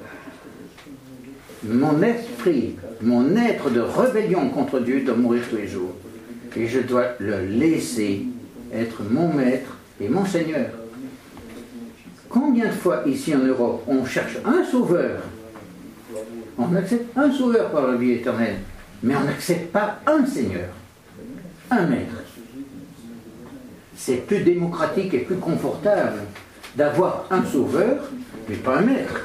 Mon esprit, mon être de rébellion contre Dieu doit mourir tous les jours. Et je dois le laisser être mon maître et mon Seigneur. Combien de fois ici en Europe on cherche un sauveur? On accepte un sauveur par la vie éternelle, mais on n'accepte pas un Seigneur, un maître. C'est plus démocratique et plus confortable d'avoir un sauveur, mais pas un maître.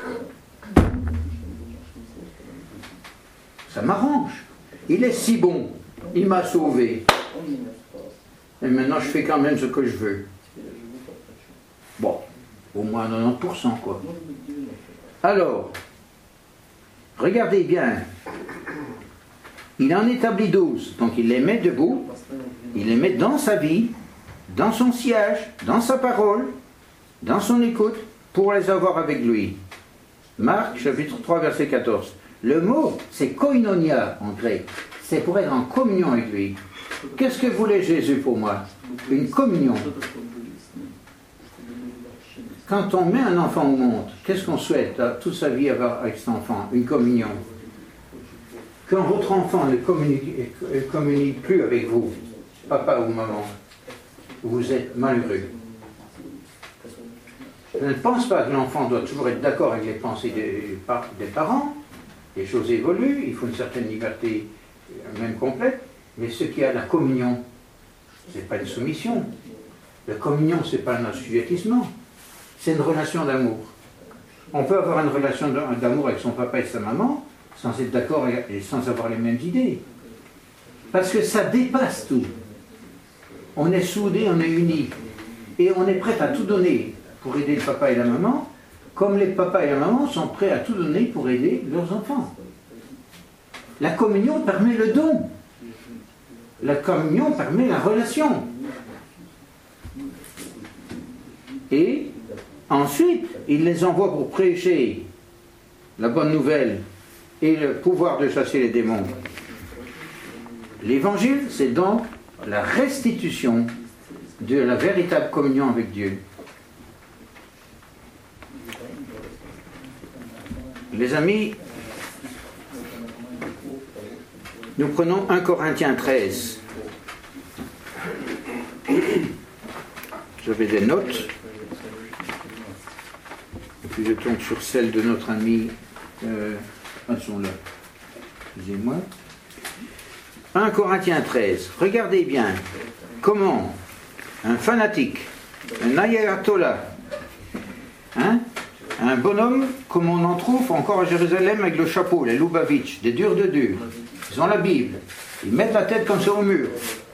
Ça m'arrange. Il est si bon, il m'a sauvé. Et maintenant je fais quand même ce que je veux. Bon, au moins quatre-vingt-dix pour cent quoi. Alors, regardez bien. Il en établit douze, donc il les met debout, il les met dans sa vie, dans son siège, dans sa parole, dans son écoute, pour les avoir avec lui. Marc, chapitre trois, verset quatorze. Le mot, c'est koinonia en grec. C'est pour être en communion avec lui. Qu'est-ce que voulait Jésus pour moi? Une communion. Quand on met un enfant au monde, qu'est-ce qu'on souhaite à toute sa vie avoir avec cet enfant? Une communion. Quand votre enfant ne communique, ne communique plus avec vous, papa ou maman, vous êtes malheureux. Je ne pense pas que l'enfant doit toujours être d'accord avec les pensées des, des parents. Les choses évoluent, il faut une certaine liberté, même complète, mais ce qui a la communion, ce n'est pas une soumission. La communion, ce n'est pas un assujettissement, c'est une relation d'amour. On peut avoir une relation d'amour avec son papa et sa maman, sans être d'accord et sans avoir les mêmes idées. Parce que ça dépasse tout. On est soudés, on est unis. Et on est prêt à tout donner pour aider le papa et la maman, comme les papas et la maman sont prêts à tout donner pour aider leurs enfants. La communion permet le don. La communion permet la relation. Et ensuite, il les envoie pour prêcher la bonne nouvelle et le pouvoir de chasser les démons. L'évangile, c'est donc la restitution de la véritable communion avec Dieu. Les amis, nous prenons un Corinthiens treize. J'avais des notes. Et puis je tombe sur celle de notre ami. Euh, elles sont là. Excusez-moi. un Corinthiens treize. Regardez bien comment un fanatique, un ayatollah, hein, un bonhomme comme on en trouve encore à Jérusalem avec le chapeau, les Lubavitch, des durs de durs. Ils ont la Bible. Ils mettent la tête comme ça au mur.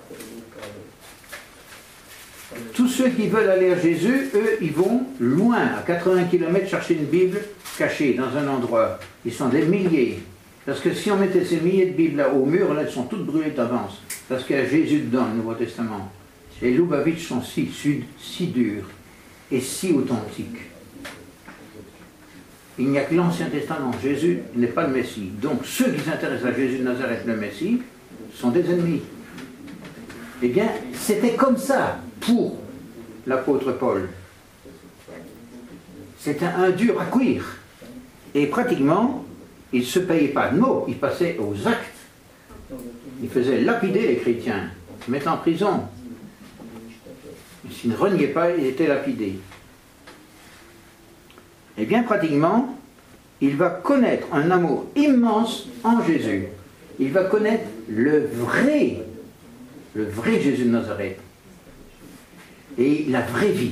Tous ceux qui veulent aller à Jésus, eux, ils vont loin, à quatre-vingts kilomètres, chercher une Bible cachée dans un endroit. Ils sont des milliers. Parce que si on mettait ces milliers de Bibles là au mur, là, elles sont toutes brûlées d'avance. Parce qu'il y a Jésus dedans, le Nouveau Testament. Les Lubavitch sont si, si, si durs et si authentiques. Il n'y a que l'Ancien Testament. Jésus n'est pas le Messie. Donc ceux qui s'intéressent à Jésus de Nazareth, le Messie, sont des ennemis. Eh bien, c'était comme ça pour l'apôtre Paul. C'était un dur à cuire. Et pratiquement, il ne se payait pas de mots, il passait aux actes. Il faisait lapider les chrétiens, mettre en prison. S'il ne reniait pas, il était lapidé. Et bien pratiquement, il va connaître un amour immense en Jésus. Il va connaître le vrai, le vrai Jésus de Nazareth. Et la vraie vie.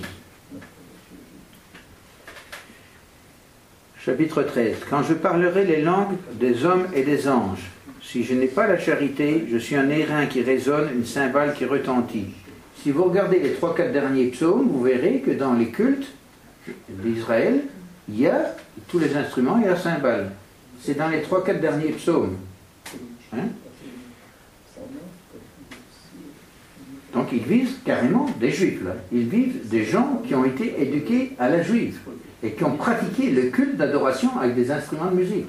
Chapitre treize. Quand je parlerai les langues des hommes et des anges, si je n'ai pas la charité, je suis un airain qui résonne, une cymbale qui retentit. Si vous regardez les trois quatre derniers psaumes, vous verrez que dans les cultes d'Israël, il y a tous les instruments et la cymbale. C'est dans les trois quatre derniers psaumes. Hein? Donc ils visent carrément des juifs, là. Ils visent des gens qui ont été éduqués à la juive et qui ont pratiqué le culte d'adoration avec des instruments de musique.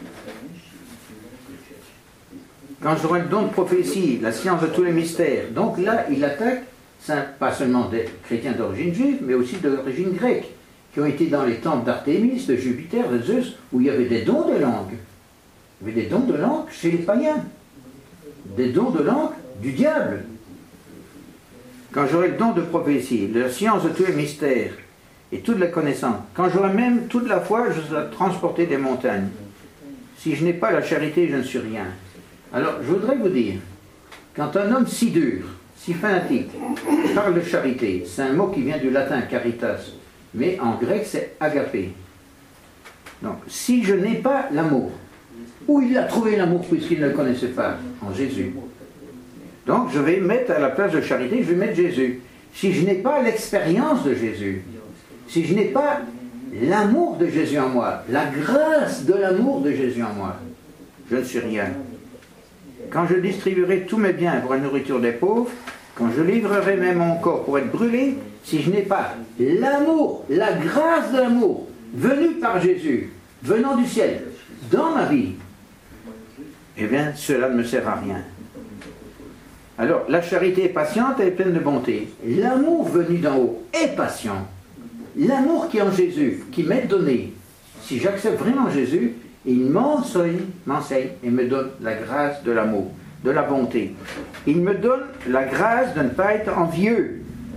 Quand j'aurai le don de prophétie, la science de tous les mystères, donc là, il attaque pas seulement des chrétiens d'origine juive, mais aussi d'origine grecque, qui ont été dans les temples d'Artémis, de Jupiter, de Zeus, où il y avait des dons de langue. Il y avait des dons de langue chez les païens. Des dons de langue du diable. Quand j'aurai le don de prophétie, la science de tous les mystères et toute la connaissance, quand j'aurai même toute la foi, je serai transporter des montagnes. Si je n'ai pas la charité, je ne suis rien. Alors, je voudrais vous dire, quand un homme si dur, si fanatique, parle de charité, c'est un mot qui vient du latin caritas, mais en grec c'est agapé. Donc, si je n'ai pas l'amour, où il a trouvé l'amour puisqu'il ne le connaissait pas? En Jésus. Donc, je vais mettre à la place de charité, je vais mettre Jésus. Si je n'ai pas l'expérience de Jésus, si je n'ai pas l'amour de Jésus en moi, la grâce de l'amour de Jésus en moi, je ne suis rien. Quand je distribuerai tous mes biens pour la nourriture des pauvres, quand je livrerai même mon corps pour être brûlé, si je n'ai pas l'amour, la grâce de l'amour, venue par Jésus, venant du ciel, dans ma vie, eh bien, cela ne me sert à rien. Alors, la charité est patiente, elle est pleine de bonté. L'amour venu d'en haut est patient. L'amour qui est en Jésus, qui m'est donné, si j'accepte vraiment Jésus, il m'enseigne, m'enseigne et me donne la grâce de l'amour, de la bonté. Il me donne la grâce de ne pas être envieux.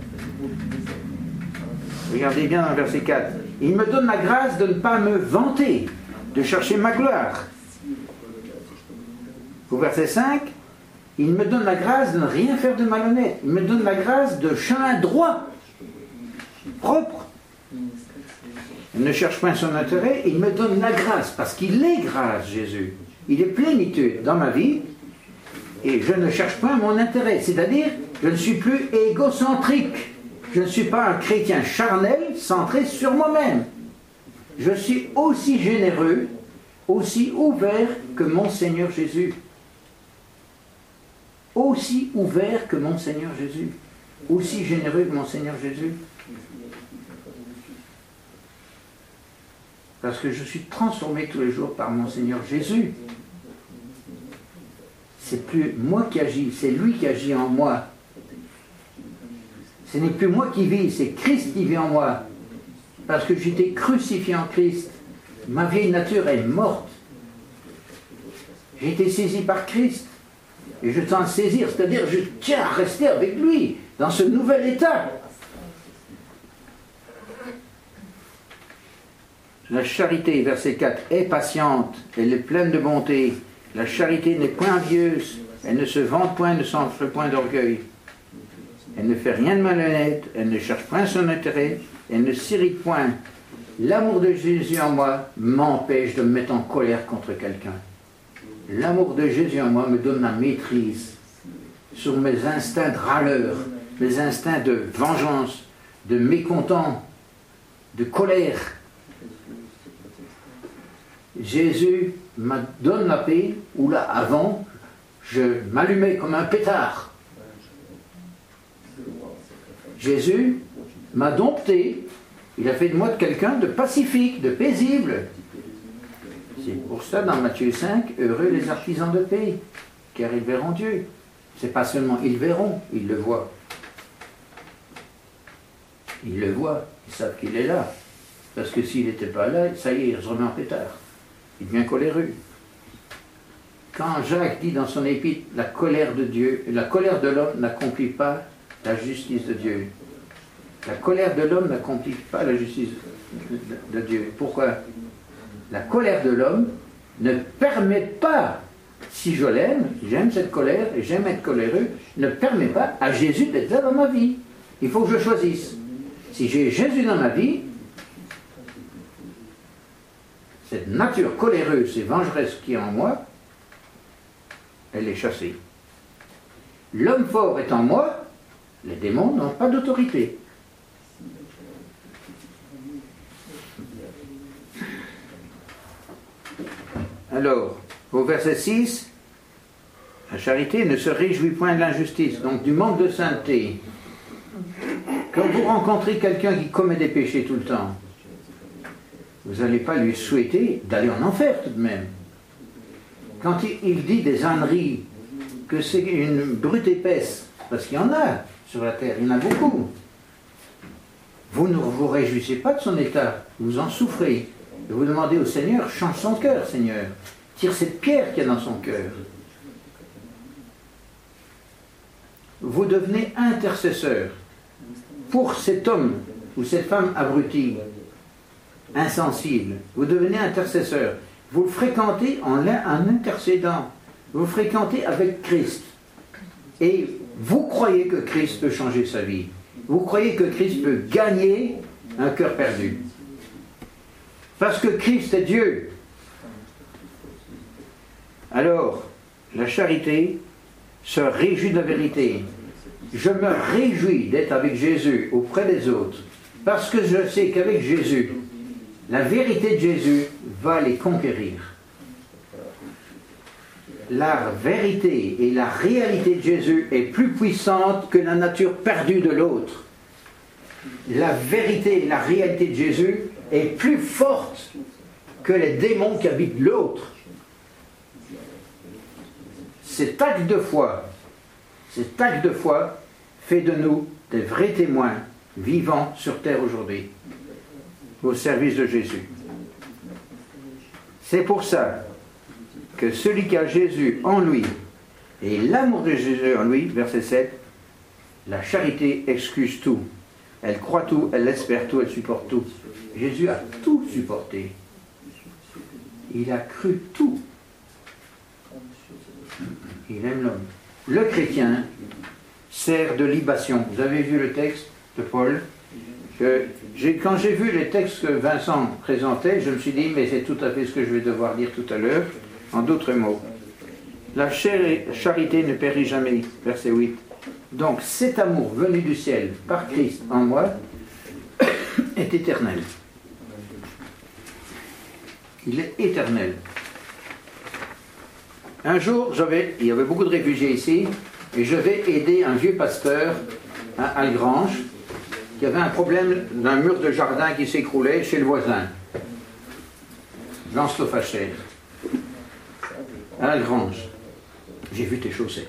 Regardez bien dans le verset quatre. Il me donne la grâce de ne pas me vanter, de chercher ma gloire. Au verset cinq, il me donne la grâce de ne rien faire de malhonnête. Il me donne la grâce de chemin droit, propre. Il ne cherche pas son intérêt, il me donne la grâce, parce qu'il est grâce, Jésus. Il est plénitude dans ma vie, et je ne cherche pas mon intérêt. C'est-à-dire, je ne suis plus égocentrique. Je ne suis pas un chrétien charnel, centré sur moi-même. Je suis aussi généreux, aussi ouvert que mon Seigneur Jésus. Aussi ouvert que mon Seigneur Jésus. Aussi généreux que mon Seigneur Jésus. Parce que je suis transformé tous les jours par mon Seigneur Jésus. C'est plus moi qui agis, c'est lui qui agit en moi. Ce n'est plus moi qui vis, c'est Christ qui vit en moi. Parce que j'étais crucifié en Christ. Ma vieille nature est morte. J'ai été saisi par Christ. Et je tiens à saisir, c'est-à-dire je tiens à rester avec lui dans ce nouvel état. La charité, verset quatre, est patiente, elle est pleine de bonté. La charité n'est point envieuse, elle ne se vante point, ne s'enfle point d'orgueil. Elle ne fait rien de malhonnête, elle ne cherche point son intérêt, elle ne s'irrite point. L'amour de Jésus en moi m'empêche de me mettre en colère contre quelqu'un. L'amour de Jésus en moi me donne la maîtrise sur mes instincts de râleur, mes instincts de vengeance, de mécontent, de colère. Jésus me donne la paix, où là, avant, je m'allumais comme un pétard. Jésus m'a dompté, il a fait de moi quelqu'un de pacifique, de paisible. C'est pour ça, dans Matthieu cinq, heureux les artisans de paix, car ils verront Dieu. C'est pas seulement ils verront, ils le voient. Ils le voient, ils savent qu'il est là. Parce que s'il n'était pas là, ça y est, il se remet en pétard. Il devient coléreux. Quand Jacques dit dans son épître, la colère de Dieu, la colère de l'homme n'accomplit pas la justice de Dieu. La colère de l'homme n'accomplit pas la justice de Dieu. Pourquoi? La colère de l'homme ne permet pas, si je l'aime, j'aime cette colère et j'aime être coléreux, ne permet pas à Jésus d'être là dans ma vie. Il faut que je choisisse. Si j'ai Jésus dans ma vie, cette nature coléreuse et vengeresse qui est en moi, elle est chassée. L'homme fort est en moi, les démons n'ont pas d'autorité. Alors, au verset six, La charité ne se réjouit point de l'injustice, donc du manque de sainteté. Quand vous rencontrez quelqu'un qui commet des péchés tout le temps, vous n'allez pas lui souhaiter d'aller en enfer tout de même. Quand il, il dit des âneries, que c'est une brute épaisse, parce qu'il y en a sur la terre, il y en a beaucoup. Vous ne vous réjouissez pas de son état, vous en souffrez. Et vous demandez au Seigneur, change son cœur, Seigneur. Tire cette pierre qu'il y a dans son cœur. Vous devenez intercesseur pour cet homme ou cette femme abrutie, insensible. Vous devenez intercesseur. Vous le fréquentez en, en intercédant. Vous le fréquentez avec Christ. Et vous croyez que Christ peut changer sa vie. Vous croyez que Christ peut gagner un cœur perdu. Parce que Christ est Dieu. Alors, la charité se réjouit de la vérité. Je me réjouis d'être avec Jésus auprès des autres. Parce que je sais qu'avec Jésus, la vérité de Jésus va les conquérir. La vérité et la réalité de Jésus est plus puissante que la nature perdue de l'autre. La vérité et la réalité de Jésus est plus forte que les démons qui habitent l'autre. Cet acte de foi, cet acte de foi fait de nous des vrais témoins vivants sur terre aujourd'hui, au service de Jésus. C'est pour ça que celui qui a Jésus en lui et l'amour de Jésus en lui, verset sept, la charité excuse tout. Elle croit tout, elle espère tout, elle supporte tout. Jésus a tout supporté. Il a cru tout. Il aime l'homme. Le chrétien sert de libation. Vous avez vu le texte de Paul que j'ai, quand j'ai vu les textes que Vincent présentait, je me suis dit, mais c'est tout à fait ce que je vais devoir dire tout à l'heure, en d'autres mots. La charité ne périt jamais, verset huit. Donc cet amour venu du ciel par Christ en moi est éternel. Il est éternel. Un jour, j'avais, il y avait beaucoup de réfugiés ici, et je vais aider un vieux pasteur à Algrange, qui avait un problème d'un mur de jardin qui s'écroulait chez le voisin, Jean Stoffacher, à Algrange. J'ai vu tes chaussettes.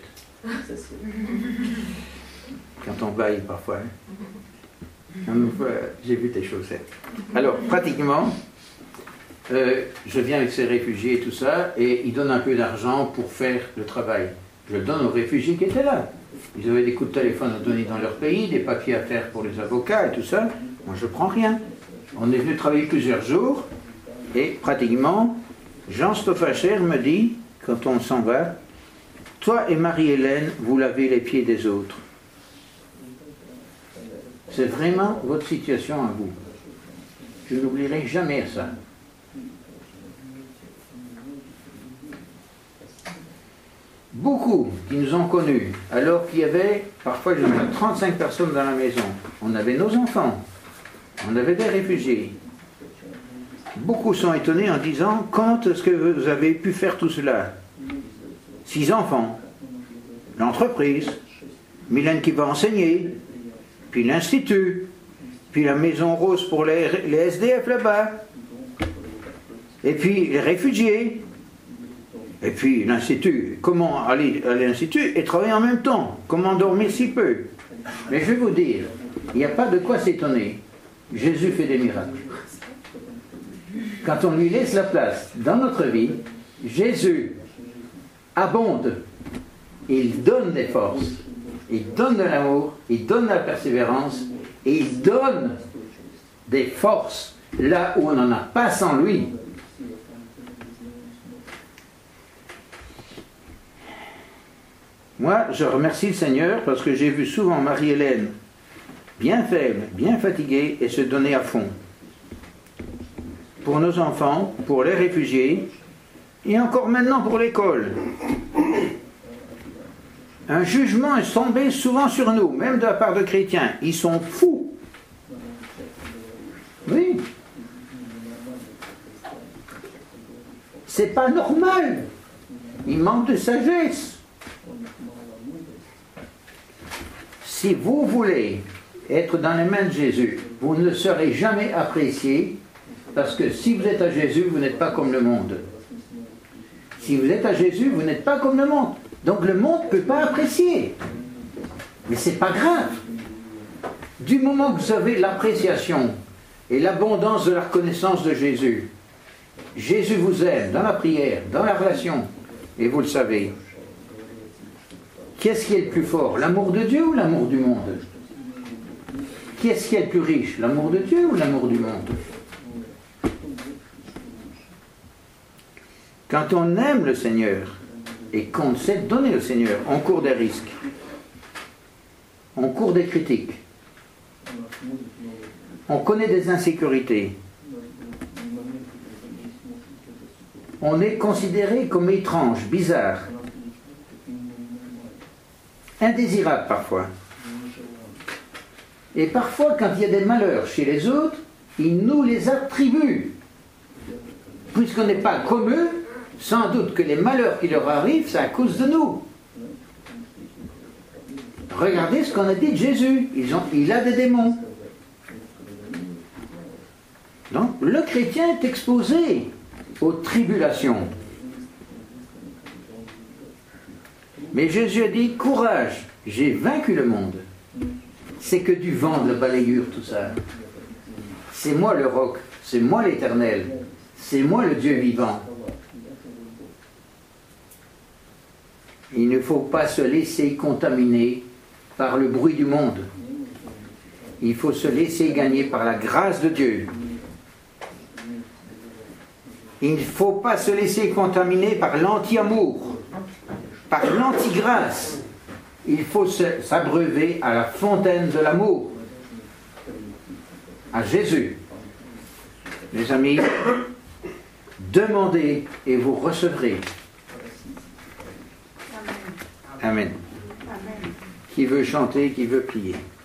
Quand on baille parfois. Hein. J'ai vu tes chaussettes. Alors, pratiquement, euh, je viens avec ces réfugiés et tout ça, et ils donnent un peu d'argent pour faire le travail. Je le donne aux réfugiés qui étaient là. Ils avaient des coups de téléphone à donner dans leur pays, des papiers à faire pour les avocats et tout ça. Moi, je ne prends rien. On est venu travailler plusieurs jours, et pratiquement, Jean Stoffacher me dit, quand on s'en va, toi et Marie-Hélène, vous lavez les pieds des autres. C'est vraiment votre situation à vous. Je n'oublierai jamais ça. Beaucoup qui nous ont connus, alors qu'il y avait, parfois il y avait trente-cinq personnes dans la maison. On avait nos enfants, on avait des réfugiés. Beaucoup sont étonnés en disant, quand est-ce que vous avez pu faire tout cela? Six enfants, l'entreprise, Mylène qui va enseigner, puis l'institut, puis la maison rose pour les, les S D F là-bas, et puis les réfugiés, et puis l'institut. Comment aller à l'institut et travailler en même temps? Comment dormir si peu? Mais je vais vous dire, il n'y a pas de quoi s'étonner. Jésus fait des miracles. Quand on lui laisse la place dans notre vie, Jésus abonde. Il donne des forces, il donne de l'amour, il donne de la persévérance, et il donne des forces là où on n'en a pas sans lui. Moi, je remercie le Seigneur parce que j'ai vu souvent Marie-Hélène bien faible, bien fatiguée et se donner à fond. Pour nos enfants, pour les réfugiés, et encore maintenant pour l'école. Un jugement est tombé souvent sur nous, même de la part de chrétiens. Ils sont fous. Oui. C'est pas normal. Ils manquent de sagesse. si vous voulez être dans les mains de Jésus, vous ne serez jamais apprécié, parce que si vous êtes à Jésus, vous n'êtes pas comme le monde. Si vous êtes à Jésus, vous n'êtes pas comme le monde. Donc le monde ne peut pas apprécier. Mais ce n'est pas grave. Du moment que vous avez l'appréciation et l'abondance de la reconnaissance de Jésus, Jésus vous aime dans la prière, dans la relation, et vous le savez. Qu'est-ce qui est le plus fort, l'amour de Dieu ou l'amour du monde? Qu'est-ce qui est le plus riche, l'amour de Dieu ou l'amour du monde? Quand on aime le Seigneur et qu'on sait donner au Seigneur, on court des risques, on court des critiques, on connaît des insécurités, on est considéré comme étrange, bizarre, indésirable parfois. Et parfois, quand il y a des malheurs chez les autres, ils nous les attribuent. Puisqu'on n'est pas comme eux, sans doute que les malheurs qui leur arrivent, c'est à cause de nous. Regardez ce qu'on a dit de Jésus. Ils ont, il a des démons. Donc, le chrétien est exposé aux tribulations. Mais Jésus a dit, courage, j'ai vaincu le monde. C'est que du vent, de la balayure, tout ça. C'est moi le roc, c'est moi l'Éternel, c'est moi le Dieu vivant. Il ne faut pas se laisser contaminer par le bruit du monde. Il faut se laisser gagner par la grâce de Dieu. Il ne faut pas se laisser contaminer par l'anti-amour, par l'anti-grâce. Il faut s'abreuver à la fontaine de l'amour, à Jésus. Mes amis, demandez et vous recevrez. Amen. Amen. Qui veut chanter, qui veut prier.